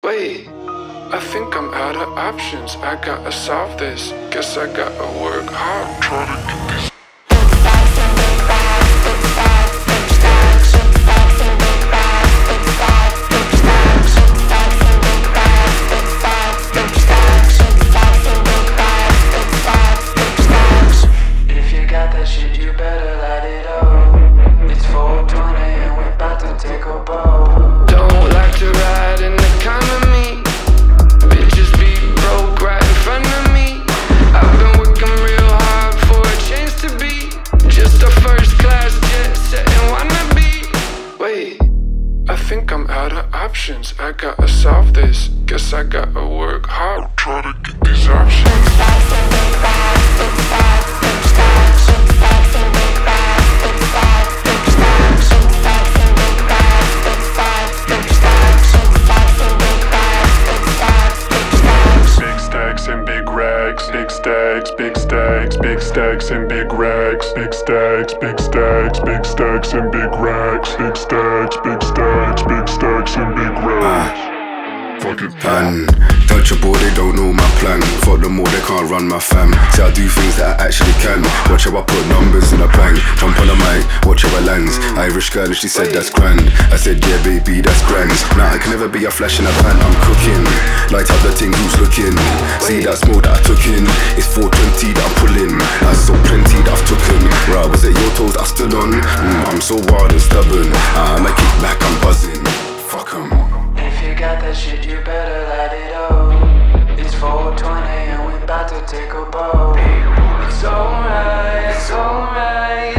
Wait, I think I'm out of options. I gotta solve this. Guess I gotta work hard. Try to get this. If you got that shit, you better light it up. It's 420 and we're about to take a boat. Don't like to ride in economy. Bitches be broke right in front of me. I've been working real hard for a chance to be just a first class jet setting wannabe. Wait, I think I'm out of options. I gotta solve this. Guess I gotta work hard. Try to get these options. Big stacks, big stacks, big stacks and big racks. Big stacks, big stacks, big stacks and big racks. Big stacks, big stacks, big stacks and big racks. And touchable, they don't know my plan. Fuck them all, they can't run my fam. See, I do things that I actually can. Watch how I put numbers in a bank. Jump on the mic, watch how I lands. Irish girl and she said that's grand. I said yeah baby, that's grand. Nah, I can never be a flash in a pan. I'm cooking, light up the thing, who's looking? See that smoke that I took in. It's 420 that I'm pulling. I saw plenty that I've taken. Right, was it your toes I stood on? I'm so wild and stubborn. I make it back, I'm buzzing. Fuck 'em. If you got that shit, you better light it up. It's 420 and we're about to take a boat. It's alright, it's alright.